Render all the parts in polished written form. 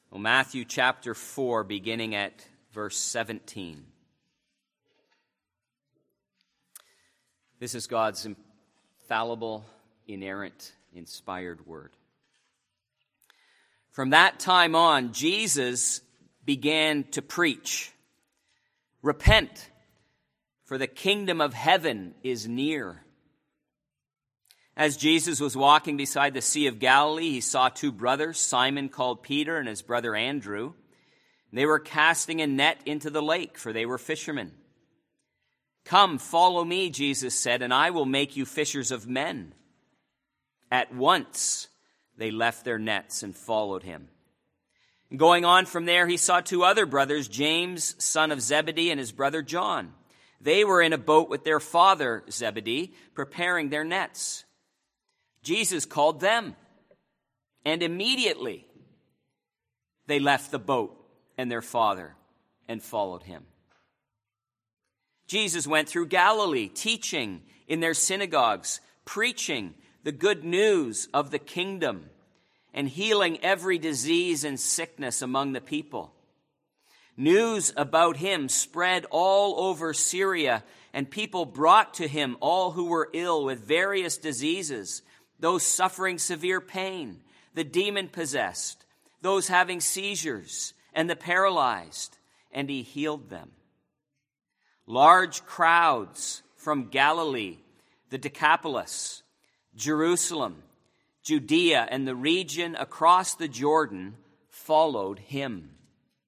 Well, Matthew chapter 4, beginning at verse 17. This is God's infallible, inerrant, inspired word. From that time on, Jesus began to preach, "Repent, for the kingdom of heaven is near." As Jesus was walking beside the Sea of Galilee, he saw two brothers, Simon called Peter and his brother Andrew. They were casting a net into the lake, for they were fishermen. "Come, follow me," Jesus said, "and I will make you fishers of men." At once they left their nets and followed him. And going on from there, he saw two other brothers, James, son of Zebedee, and his brother John. They were in a boat with their father Zebedee, preparing their nets. Jesus called them, and immediately they left the boat and their father and followed him. Jesus went through Galilee, teaching in their synagogues, preaching the good news of the kingdom, and healing every disease and sickness among the people. News about him spread all over Syria, and people brought to him all who were ill with various diseases, those suffering severe pain, the demon-possessed, those having seizures, and the paralyzed, and he healed them. Large crowds from Galilee, the Decapolis, Jerusalem, Judea, and the region across the Jordan followed him.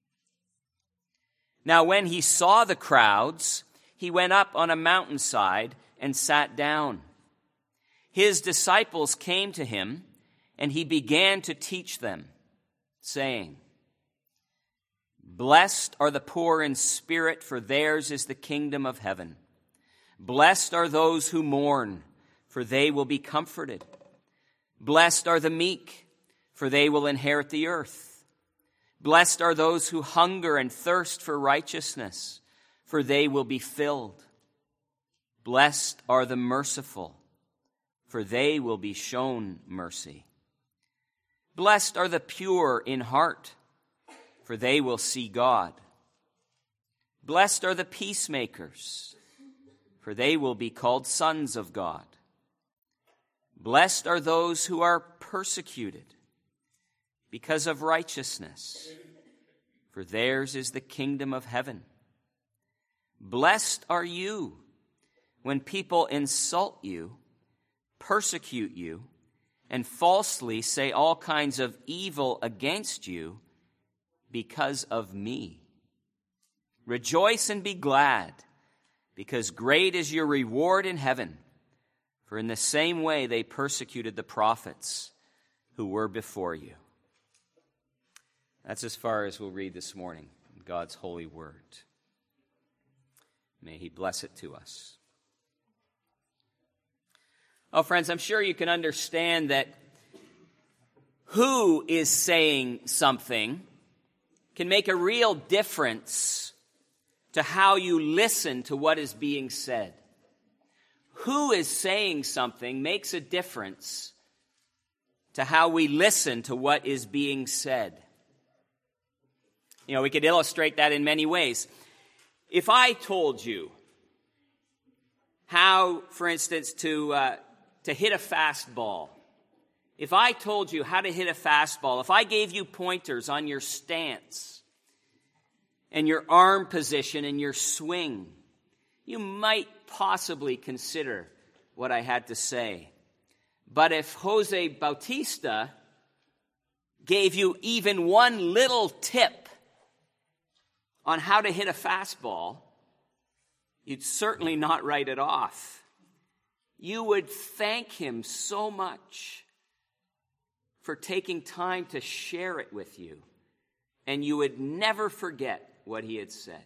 Now when he saw the crowds, he went up on a mountainside and sat down. His disciples came to him, and he began to teach them, saying, "Blessed are the poor in spirit, for theirs is the kingdom of heaven. Blessed are those who mourn, for they will be comforted. Blessed are the meek, for they will inherit the earth. Blessed are those who hunger and thirst for righteousness, for they will be filled. Blessed are the merciful, for they will be shown mercy. Blessed are the pure in heart, for they will see God. Blessed are the peacemakers, for they will be called sons of God. Blessed are those who are persecuted because of righteousness, for theirs is the kingdom of heaven. Blessed are you when people insult you, persecute you, and falsely say all kinds of evil against you because of me. Rejoice and be glad, because great is your reward in heaven. For in the same way they persecuted the prophets who were before you." That's as far as we'll read this morning in God's holy word. May he bless it to us. Oh, friends, I'm sure you can understand that who is saying something can make a real difference to how you listen to what is being said. Who is saying something makes a difference to how we listen to what is being said. You know, we could illustrate that in many ways. If I told you how, for instance, to hit a fastball, if I told you how to hit a fastball, if I gave you pointers on your stance and your arm position and your swing, you might possibly consider what I had to say. But if Jose Bautista gave you even one little tip on how to hit a fastball, you'd certainly not write it off. You would thank him so much for taking time to share it with you, and you would never forget what he had said.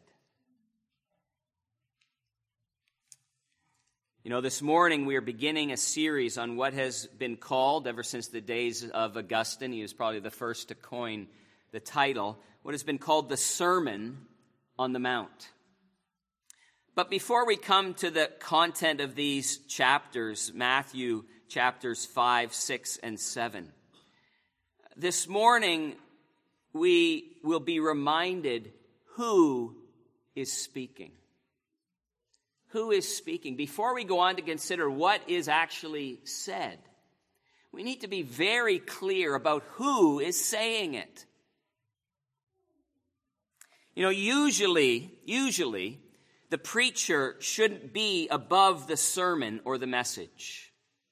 You know, this morning we are beginning a series on what has been called, ever since the days of Augustine, he was probably the first to coin the title, what has been called the Sermon on the Mount. But before we come to the content of these chapters, Matthew chapters 5, 6, and 7, this morning we will be reminded who is speaking. Who is speaking? Before we go on to consider what is actually said, we need to be very clear about who is saying it. Usually, the preacher shouldn't be above the sermon or the message.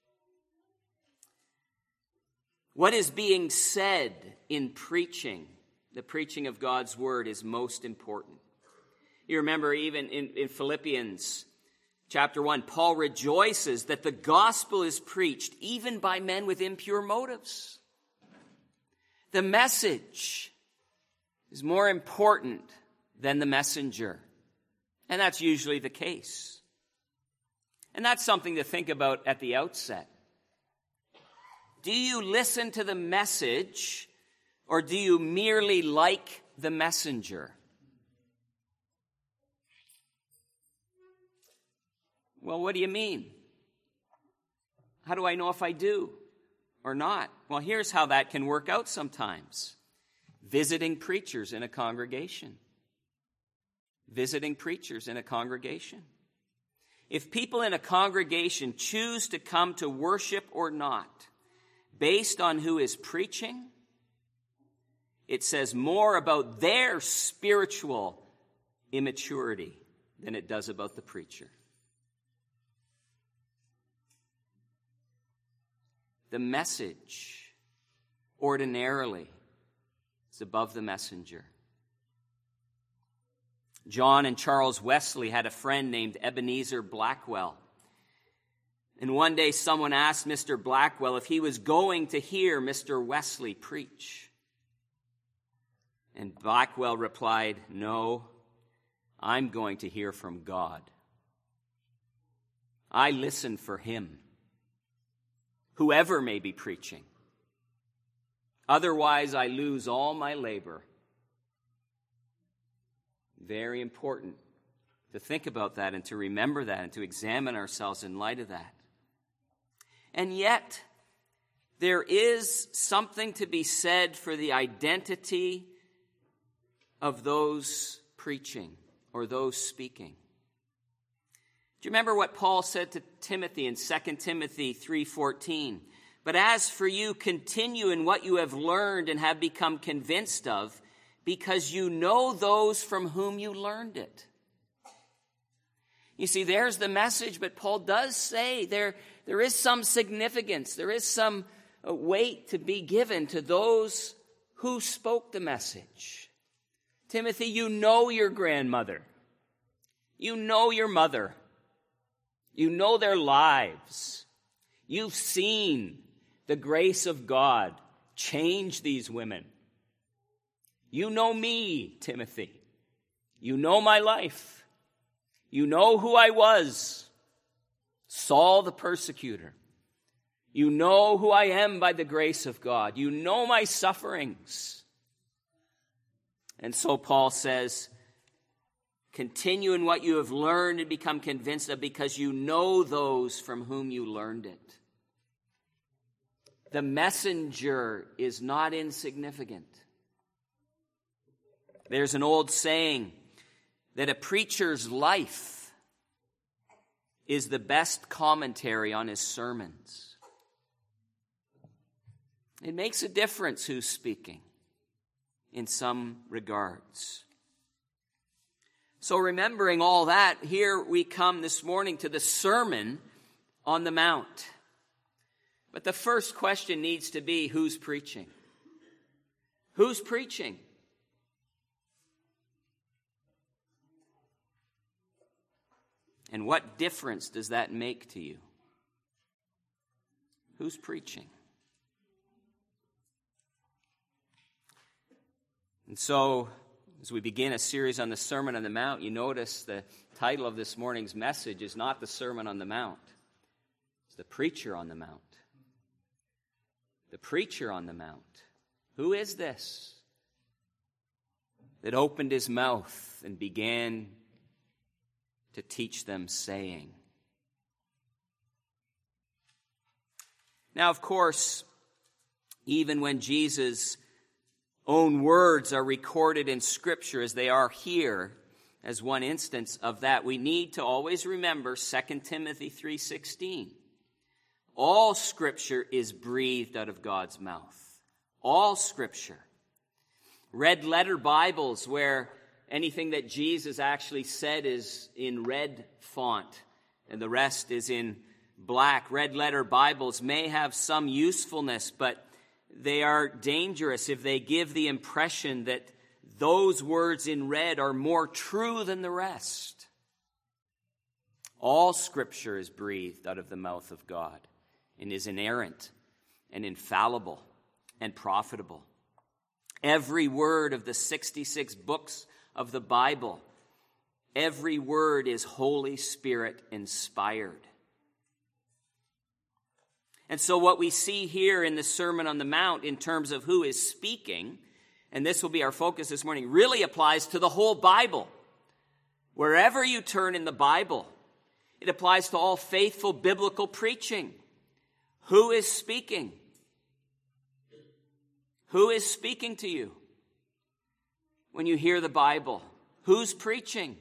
What is being said in preaching, the preaching of God's word, is most important. You remember even in Philippians chapter 1, Paul rejoices that the gospel is preached even by men with impure motives. The message is more important than the messenger. And that's usually the case. And that's something to think about at the outset. Do you listen to the message, or do you merely like the messenger? Well, what do you mean? How do I know if I do or not? Well, here's how that can work out sometimes. Visiting preachers in a congregation. Visiting preachers in a congregation. If people in a congregation choose to come to worship or not, based on who is preaching, it says more about their spiritual immaturity than it does about the preacher. The message, ordinarily, is above the messenger. John and Charles Wesley had a friend named Ebenezer Blackwell. And one day someone asked Mr. Blackwell if he was going to hear Mr. Wesley preach. And Blackwell replied, "No, I'm going to hear from God. I listen for him, whoever may be preaching. Otherwise, I lose all my labor." Very important to think about that and to remember that and to examine ourselves in light of that. And yet, there is something to be said for the identity of those preaching or those speaking. Do you remember what Paul said to Timothy in 2 Timothy 3:14? "But as for you, continue in what you have learned and have become convinced of, because you know those from whom you learned it." You see, there's the message, but Paul does say there is some significance, there is some weight to be given to those who spoke the message. Timothy, you know your grandmother. You know your mother. You know their lives. You've seen the grace of God change these women. You know me, Timothy. You know my life. You know who I was, Saul the persecutor. You know who I am by the grace of God. You know my sufferings. And so Paul says, continue in what you have learned and become convinced of, because you know those from whom you learned it. The messenger is not insignificant. There's an old saying that a preacher's life is the best commentary on his sermons. It makes a difference who's speaking in some regards. So remembering all that, here we come this morning to the Sermon on the Mount. But the first question needs to be, who's preaching? Who's preaching? And what difference does that make to you? Who's preaching? And so, as we begin a series on the Sermon on the Mount, you notice the title of this morning's message is not the Sermon on the Mount. It's the Preacher on the Mount. The Preacher on the Mount. Who is this that opened his mouth and began to teach them, saying? Now, of course, even when Jesus own words are recorded in Scripture as they are here, as one instance of that, we need to always remember 2 Timothy 3:16. All Scripture is breathed out of God's mouth. All Scripture. Red letter Bibles where anything that Jesus actually said is in red font and the rest is in black. Red letter Bibles may have some usefulness, but they are dangerous if they give the impression that those words in red are more true than the rest. All Scripture is breathed out of the mouth of God and is inerrant and infallible and profitable. Every word of the 66 books of the Bible, every word is Holy Spirit inspired. And so what we see here in the Sermon on the Mount in terms of who is speaking, and this will be our focus this morning, really applies to the whole Bible. Wherever you turn in the Bible, it applies to all faithful biblical preaching. Who is speaking? Who is speaking to you when you hear the Bible? Who's preaching?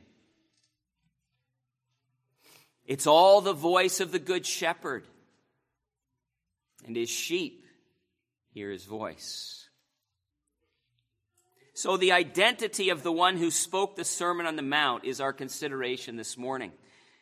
It's all the voice of the Good Shepherd, and his sheep hear his voice. So the identity of the one who spoke the Sermon on the Mount is our consideration this morning.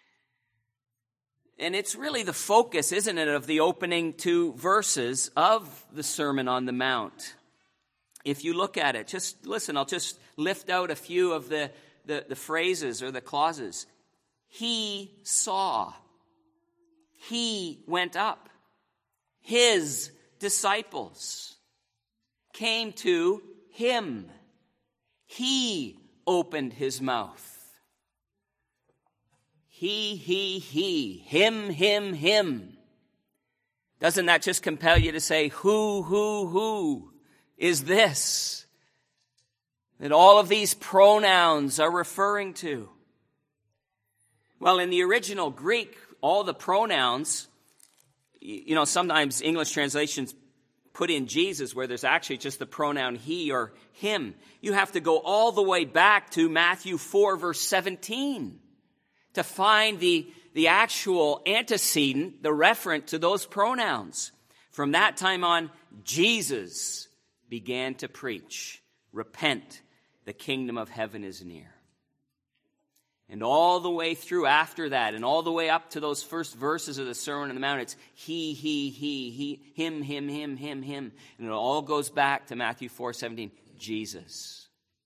And it's really the focus, isn't it, of the opening 2 verses of the Sermon on the Mount. If you look at it, just listen, I'll just lift out a few of the phrases or the clauses. He saw. He went up. His disciples came to him. He opened his mouth. He, him. Doesn't that just compel you to say, who is this that all of these pronouns are referring to? Well, in the original Greek, all the pronouns, sometimes English translations put in Jesus where there's actually just the pronoun he or him. You have to go all the way back to Matthew 4, verse 17 to find the actual antecedent, the referent to those pronouns. From that time on, Jesus began to preach, repent, the kingdom of heaven is near. And all the way through after that, and all the way up to those first verses of the Sermon on the Mount, it's he, him. And it all goes back to Matthew 4:17, Jesus.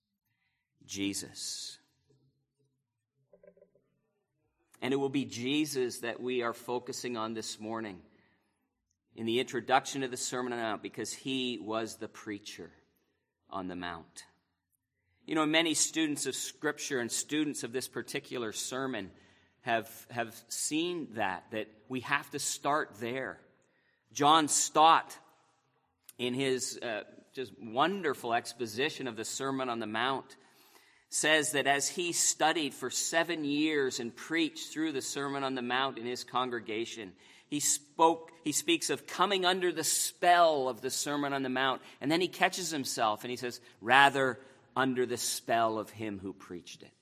And it will be Jesus that we are focusing on this morning in the introduction to the Sermon on the Mount, because he was the preacher on the Mount. Many students of Scripture and students of this particular sermon have seen that we have to start there. John Stott, in his just wonderful exposition of the Sermon on the Mount, says that as he studied for 7 years and preached through the Sermon on the Mount in his congregation, he speaks of coming under the spell of the Sermon on the Mount, and then he catches himself and he says, rather under the spell of him who preached it.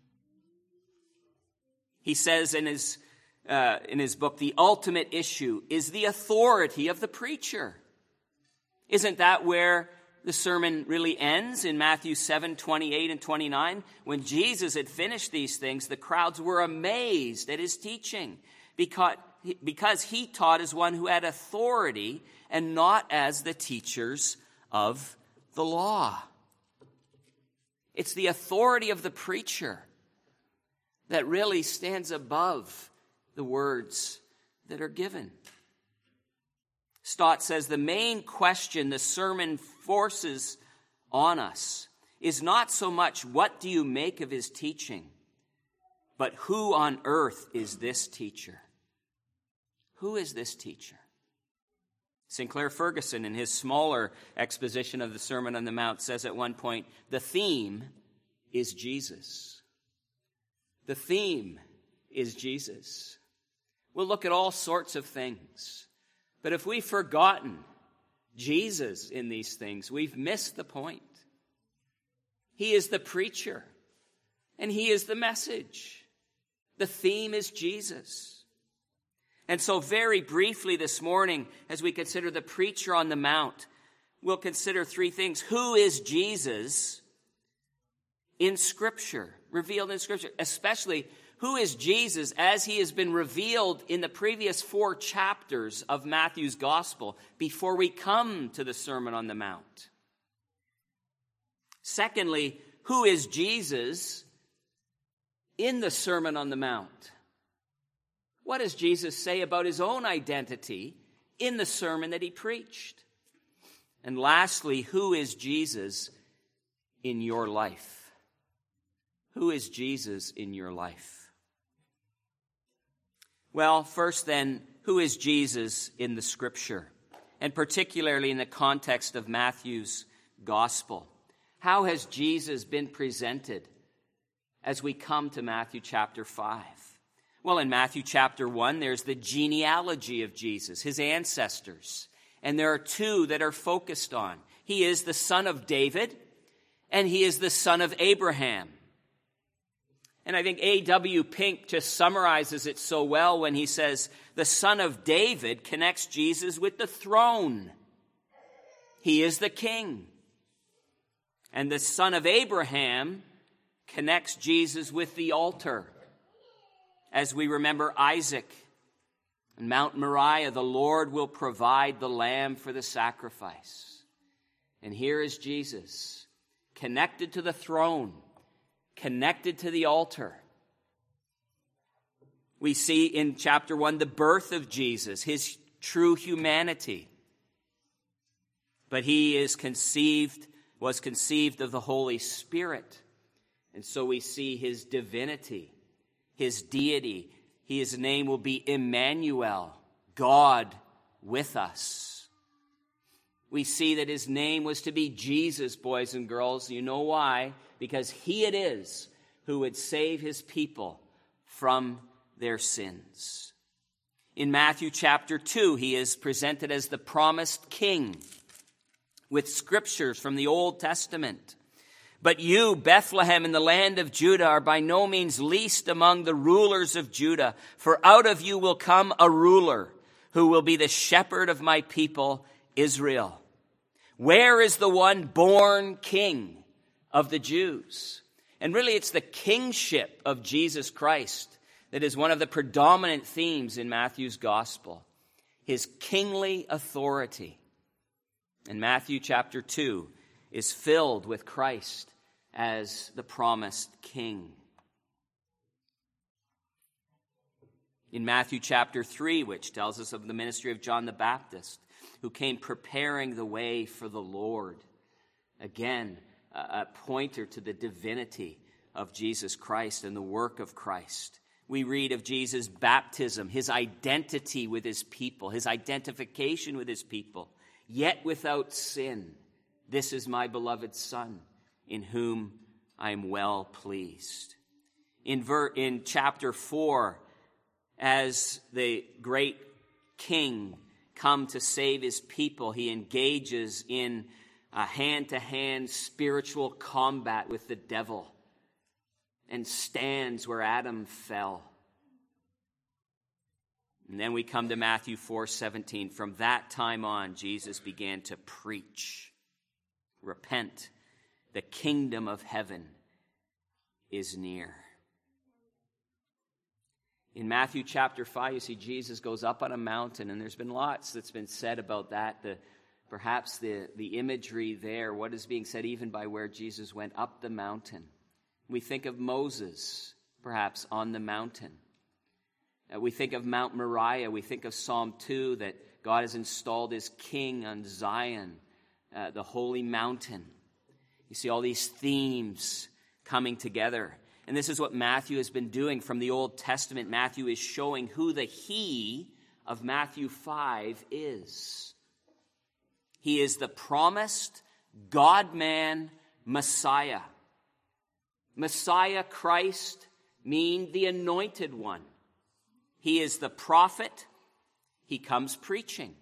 He says in his book, the ultimate issue is the authority of the preacher. Isn't that where the sermon really ends in Matthew 7:28 and 29? When Jesus had finished these things, the crowds were amazed at his teaching because he taught as one who had authority and not as the teachers of the law. It's the authority of the preacher that really stands above the words that are given. Stott says the main question the sermon forces on us is not so much what do you make of his teaching, but who on earth is this teacher? Who is this teacher? Sinclair Ferguson, in his smaller exposition of the Sermon on the Mount, says at one point, the theme is Jesus. The theme is Jesus. We'll look at all sorts of things, but if we've forgotten Jesus in these things, we've missed the point. He is the preacher, and he is the message. The theme is Jesus. And so very briefly this morning, as we consider the preacher on the Mount, we'll consider three things. Who is Jesus in Scripture, revealed in Scripture? Especially, who is Jesus as he has been revealed in the previous 4 chapters of Matthew's Gospel before we come to the Sermon on the Mount? Secondly, who is Jesus in the Sermon on the Mount? What does Jesus say about his own identity in the sermon that he preached? And lastly, who is Jesus in your life? Who is Jesus in your life? Well, first then, who is Jesus in the Scripture? And particularly in the context of Matthew's Gospel. How has Jesus been presented as we come to Matthew chapter 5? Well, in Matthew chapter 1, there's the genealogy of Jesus, his ancestors. And there are 2 that are focused on. He is the son of David, and he is the son of Abraham. And I think A.W. Pink just summarizes it so well when he says, the son of David connects Jesus with the throne. He is the king. And the son of Abraham connects Jesus with the altar. As we remember Isaac and Mount Moriah, the Lord will provide the lamb for the sacrifice. And here is Jesus, connected to the throne, connected to the altar. We see in chapter 1 the birth of Jesus, his true humanity. But he was conceived of the Holy Spirit. And so we see his divinity, his deity. His name will be Emmanuel, God with us. We see that his name was to be Jesus, boys and girls. You know why? Because he it is who would save his people from their sins. In Matthew chapter 2, he is presented as the promised king with scriptures from the Old Testament. But you, Bethlehem, in the land of Judah, are by no means least among the rulers of Judah, for out of you will come a ruler who will be the shepherd of my people, Israel. Where is the one born king of the Jews? And really, it's the kingship of Jesus Christ that is one of the predominant themes in Matthew's gospel. His kingly authority. And Matthew chapter 2 is filled with Christ as the promised king. In Matthew chapter 3, which tells us of the ministry of John the Baptist, who came preparing the way for the Lord. Again, a pointer to the divinity of Jesus Christ and the work of Christ. We read of Jesus' baptism, his identity with his people, his identification with his people, yet without sin. This is my beloved Son, in whom I am well pleased. In chapter 4, as the great king come to save his people, he engages in a hand-to-hand spiritual combat with the devil and stands where Adam fell. And then we come to Matthew 4:17. From that time on, Jesus began to preach. Repent, the kingdom of heaven is near. In Matthew chapter 5, you see Jesus goes up on a mountain, and there's been lots that's been said about that. Perhaps the imagery there, what is being said even by where Jesus went up the mountain. We think of Moses, perhaps, on the mountain. We think of Mount Moriah. We think of Psalm 2, that God has installed his king on Zion, the holy mountain. You see all these themes coming together. And this is what Matthew has been doing from the Old Testament. Matthew is showing who the he of Matthew 5 is. He is the promised God-man Messiah. Messiah, Christ, mean the anointed one. He is the prophet. He comes preaching.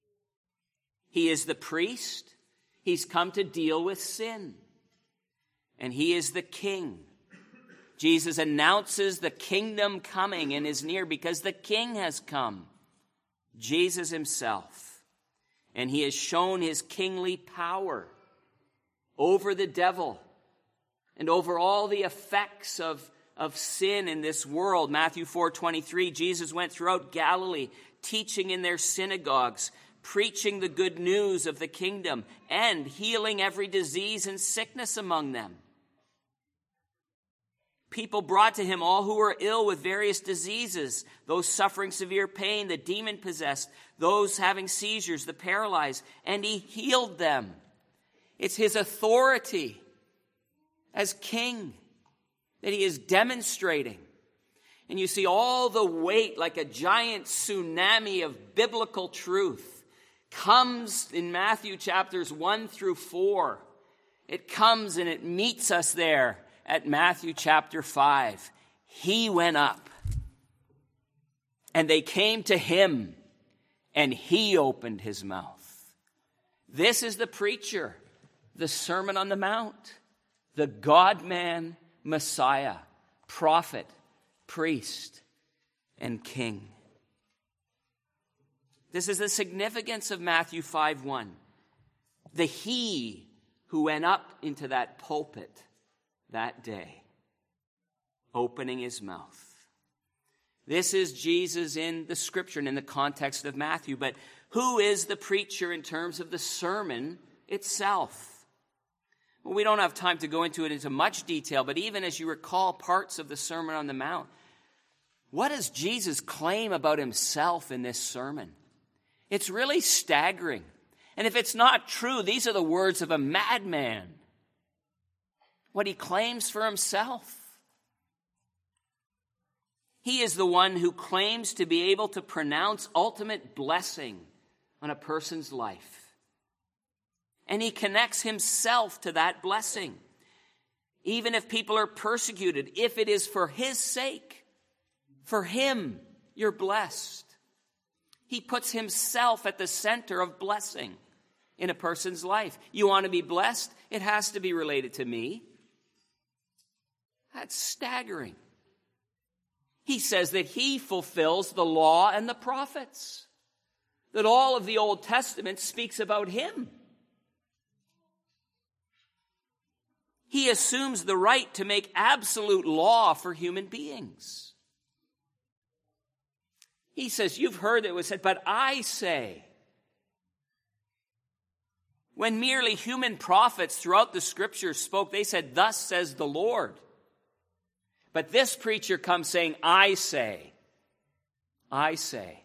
He is the priest. He's come to deal with sin. and he is the king. Jesus announces the kingdom coming and is near because the king has come, Jesus himself. And he has shown his kingly power over the devil and over all the effects of sin in this world. Matthew 4:23, Jesus went throughout Galilee, teaching in their synagogues, preaching the good news of the kingdom, and healing every disease and sickness among them. People brought to him all who were ill with various diseases, those suffering severe pain, the demon-possessed, those having seizures, the paralyzed, and he healed them. It's his authority as king that he is demonstrating. And you see all the weight, like a giant tsunami of biblical truth, comes in Matthew chapters 1 through 4. It comes and it meets us there at Matthew chapter 5. He went up, and they came to him, and he opened his mouth. This is the preacher, the Sermon on the Mount, the God-man Messiah, prophet, priest, and king. This is the significance of Matthew 5:1. The he who went up into that pulpit that day, opening his mouth. This is Jesus in the scripture and in the context of Matthew. But who is the preacher in terms of the sermon itself? Well, we don't have time to go into it into much detail, but even as you recall parts of the Sermon on the Mount, what does Jesus claim about himself in this sermon? It's really staggering. And if it's not true, these are the words of a madman. What he claims for himself. He is the one who claims to be able to pronounce ultimate blessing on a person's life. And he connects himself to that blessing. Even if people are persecuted, if it is for his sake, for him, you're blessed. He puts himself at the center of blessing in a person's life. You want to be blessed? It has to be related to me. That's staggering. He says that he fulfills the law and the prophets, that all of the Old Testament speaks about him. He assumes the right to make absolute law for human beings. He says, you've heard it was said, but I say. When merely human prophets throughout the scriptures spoke, they said, thus says the Lord. But this preacher comes saying, I say. I say.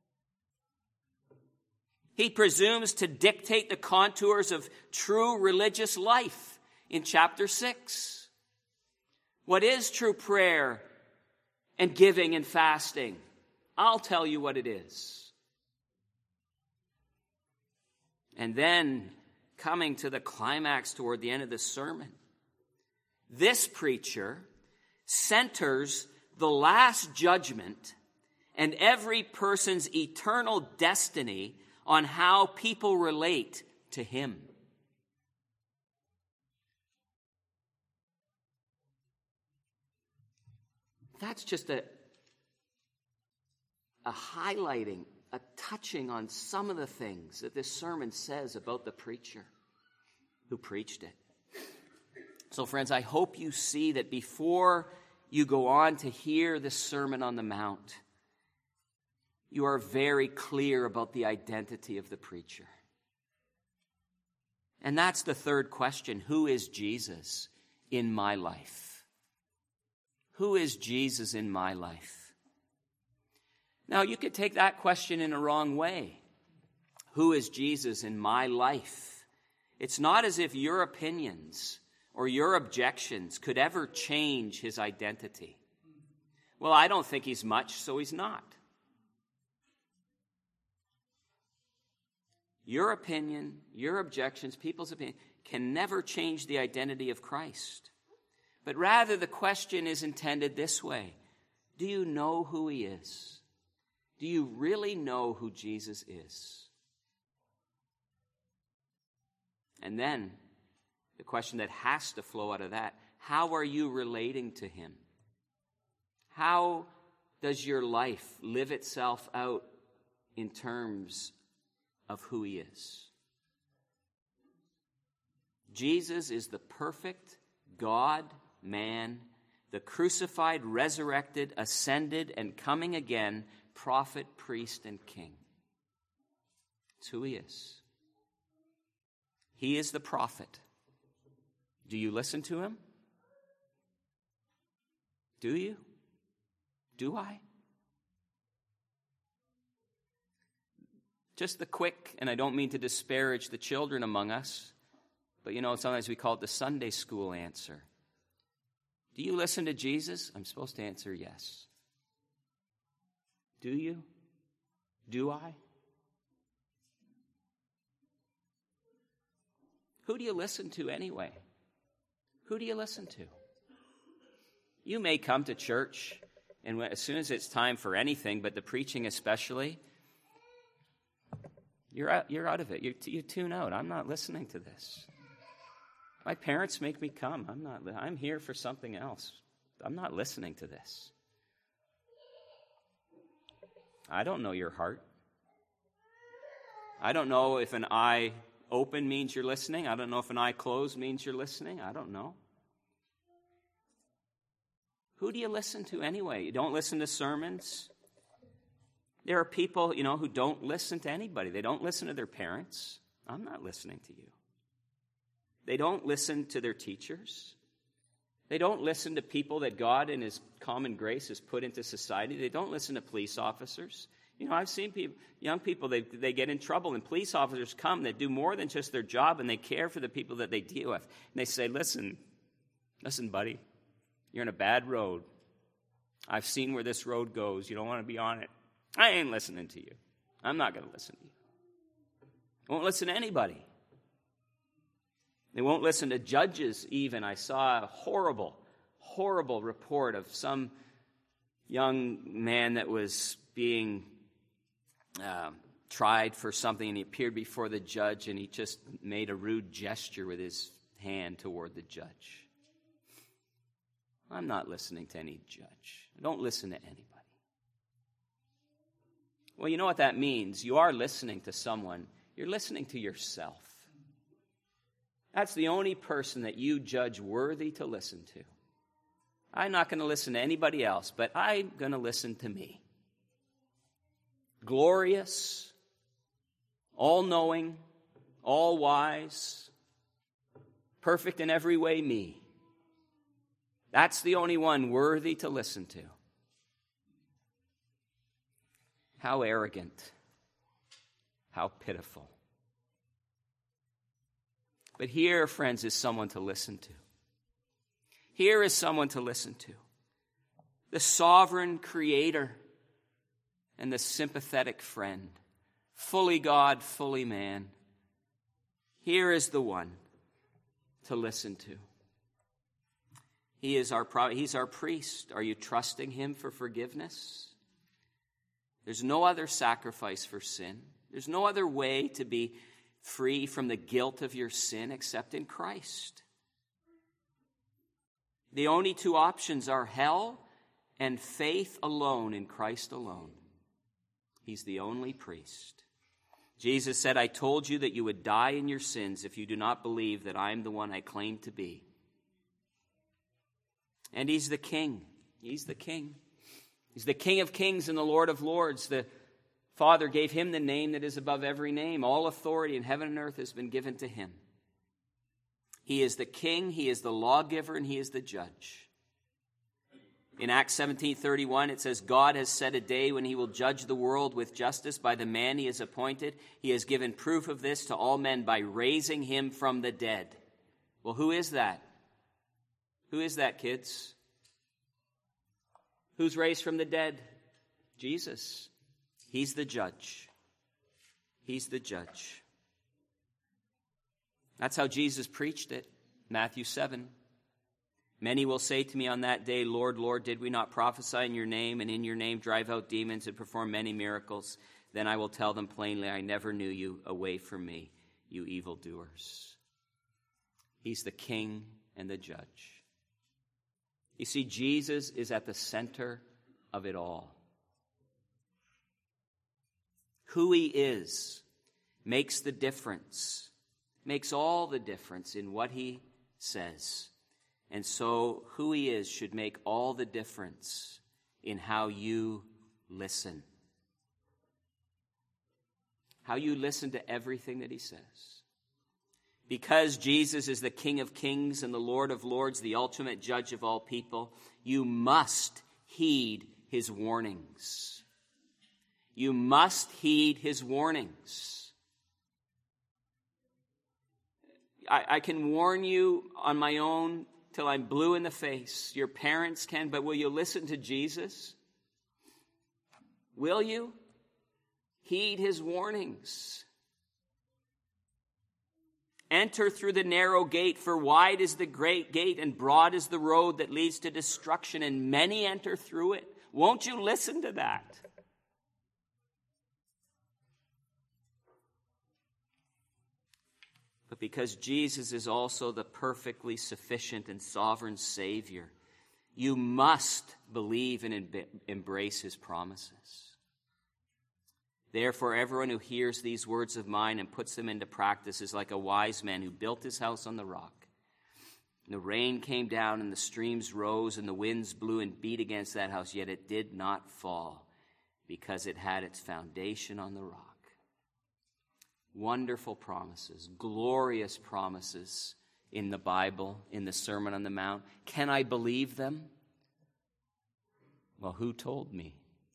He presumes to dictate the contours of true religious life in chapter 6. What is true prayer and giving and fasting? I'll tell you what it is. And then, coming to the climax toward the end of the sermon, this preacher centers the last judgment and every person's eternal destiny on how people relate to him. That's just a highlighting, a touching on some of the things that this sermon says about the preacher who preached it. So, friends, I hope you see that before you go on to hear the Sermon on the Mount, you are very clear about the identity of the preacher. And that's the third question. Who is Jesus in my life? Who is Jesus in my life? Now, you could take that question in a wrong way. Who is Jesus in my life? It's not as if your opinions or your objections could ever change his identity. Well, I don't think he's much, so he's not. Your opinion, your objections, people's opinion, can never change the identity of Christ. But rather, the question is intended this way. Do you know who he is? Do you really know who Jesus is? And then, the question that has to flow out of that, how are you relating to him? How does your life live itself out in terms of who he is? Jesus is the perfect God, man, the crucified, resurrected, ascended, and coming again, prophet, priest, and king. It's who he is. He is the prophet. Do you listen to him? Do you? Do I? Just the quick, and I don't mean to disparage the children among us, but sometimes we call it the Sunday school answer. Do you listen to Jesus? I'm supposed to answer yes. Do you? Do I? Who do you listen to anyway? Who do you listen to? You may come to church, and as soon as it's time for anything, but the preaching especially, you're out of it. You tune out. I'm not listening to this. My parents make me come. I'm here for something else. I'm not listening to this. I don't know your heart. I don't know if an eye open means you're listening. I don't know if an eye closed means you're listening. I don't know. Who do you listen to anyway? You don't listen to sermons. There are people, who don't listen to anybody. They don't listen to their parents. I'm not listening to you. They don't listen to their teachers. They don't listen to people that God in his common grace has put into society. They don't listen to police officers. I've seen young people, they get in trouble, and police officers come that do more than just their job, and they care for the people that they deal with. And they say, listen, buddy, you're in a bad road. I've seen where this road goes. You don't want to be on it. I ain't listening to you. I'm not going to listen to you. I won't listen to anybody. They won't listen to judges even. I saw a horrible, horrible report of some young man that was being tried for something, and he appeared before the judge, and he just made a rude gesture with his hand toward the judge. I'm not listening to any judge. I don't listen to anybody. Well, you know what that means? You are listening to someone. You're listening to yourself. That's the only person that you judge worthy to listen to. I'm not going to listen to anybody else, but I'm going to listen to me. Glorious, all-knowing, all-wise, perfect in every way me. That's the only one worthy to listen to. How arrogant. How pitiful. But here, friends, is someone to listen to. Here is someone to listen to. The sovereign creator and the sympathetic friend. Fully God, fully man. Here is the one to listen to. He's our priest. Are you trusting him for forgiveness? There's no other sacrifice for sin. There's no other way to be free from the guilt of your sin except in Christ. The only two options are hell and faith alone in Christ alone. He's the only priest. Jesus said, I told you that you would die in your sins if you do not believe that I am the one I claim to be. And he's the king. He's the king. He's the King of kings and the Lord of lords. The Father gave him the name that is above every name. All authority in heaven and earth has been given to him. He is the king, he is the lawgiver, and he is the judge. In Acts 17:31, it says, God has set a day when he will judge the world with justice by the man he has appointed. He has given proof of this to all men by raising him from the dead. Well, who is that? Who is that, kids? Who's raised from the dead? Jesus. He's the judge. He's the judge. That's how Jesus preached it. Matthew 7. Many will say to me on that day, Lord, Lord, did we not prophesy in your name and in your name drive out demons and perform many miracles? Then I will tell them plainly, I never knew you. Away from me, you evildoers. He's the king and the judge. You see, Jesus is at the center of it all. Who he is makes the difference, makes all the difference in what he says. And so who he is should make all the difference in how you listen. How you listen to everything that he says. Because Jesus is the King of Kings and the Lord of Lords, the ultimate judge of all people, you must heed his warnings. You must heed his warnings. I can warn you on my own till I'm blue in the face. Your parents can, but will you listen to Jesus? Will you? Heed his warnings. Enter through the narrow gate, for wide is the great gate and broad is the road that leads to destruction, and many enter through it. Won't you listen to that? But because Jesus is also the perfectly sufficient and sovereign Savior, you must believe and embrace his promises. Therefore, everyone who hears these words of mine and puts them into practice is like a wise man who built his house on the rock. And the rain came down and the streams rose and the winds blew and beat against that house, yet it did not fall because it had its foundation on the rock. Wonderful promises, glorious promises in the Bible, in the Sermon on the Mount. Can I believe them? Well, who told me?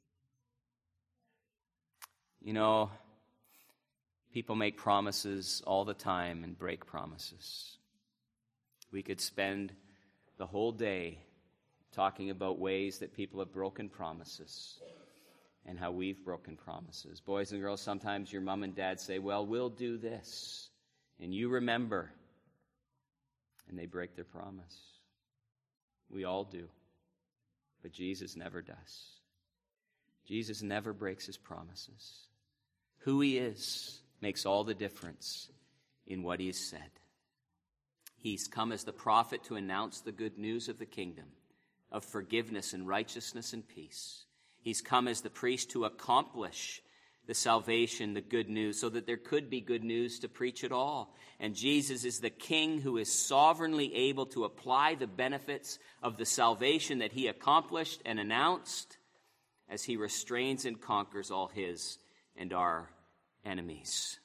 You know, people make promises all the time and break promises. We could spend the whole day talking about ways that people have broken promises and how we've broken promises. Boys and girls, sometimes your mom and dad say, well, we'll do this. And you remember. And they break their promise. We all do. But Jesus never does. Jesus never breaks his promises. Who he is makes all the difference in what he has said. He's come as the prophet to announce the good news of the kingdom, of forgiveness and righteousness and peace. He's come as the priest to accomplish the salvation, the good news, so that there could be good news to preach at all. And Jesus is the king who is sovereignly able to apply the benefits of the salvation that he accomplished and announced as he restrains and conquers all his and our enemies.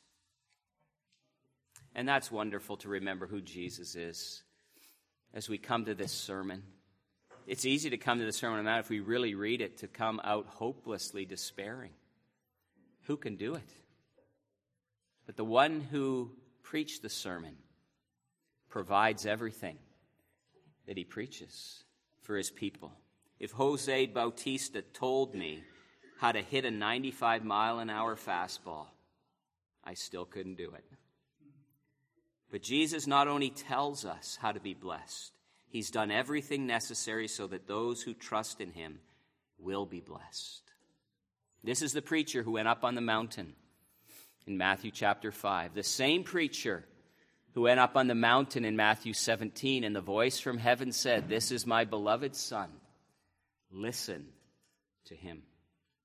And that's wonderful to remember who Jesus is as we come to this sermon. It's easy to come to the Sermon on the Mount if we really read it, to come out hopelessly despairing. Who can do it? But the one who preached the sermon provides everything that he preaches for his people. If Jose Bautista told me how to hit a 95-mile-an-hour fastball, I still couldn't do it. But Jesus not only tells us how to be blessed, he's done everything necessary so that those who trust in him will be blessed. This is the preacher who went up on the mountain in Matthew chapter 5. The same preacher who went up on the mountain in Matthew 17, and the voice from heaven said, "This is my beloved Son. Listen to him."